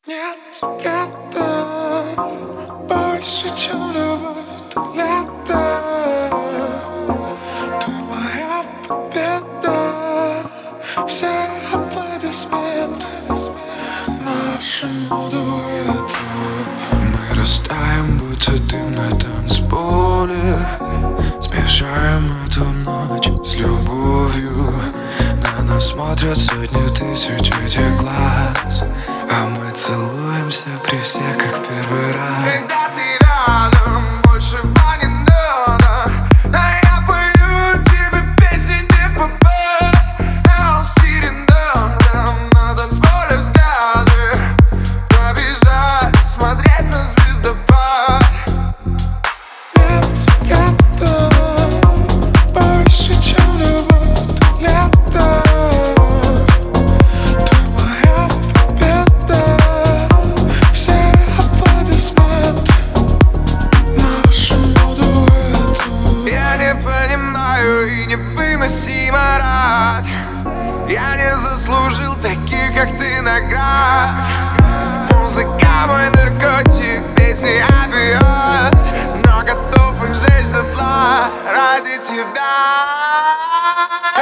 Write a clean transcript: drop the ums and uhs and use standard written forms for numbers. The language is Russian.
Нет секрета больше, чем любовь, ты лето. Ты моя победа, все аплодисменты нашему дуэту. Мы растаем, будто дым на танцполе, смешаем эту ночь с любовью. На нас смотрят сотни тысяч этих глаз, а мы целуемся при всех, как первый раз. Когда ты рядом, больше не надо, а я пою тебе песни не в попад. А он стирен на танцполе взгляды, побежать, смотреть на звездопад. Нет секрета больше, чем любовь, ты лето. Ты моя победа, все аплодисменты нашему дуэту. Я не понимаю и невыносимо рад. Я не заслужил таких, как ты, наград. Музыка мой наркотик, песни опиат, но готов их сжечь дотла ради тебя.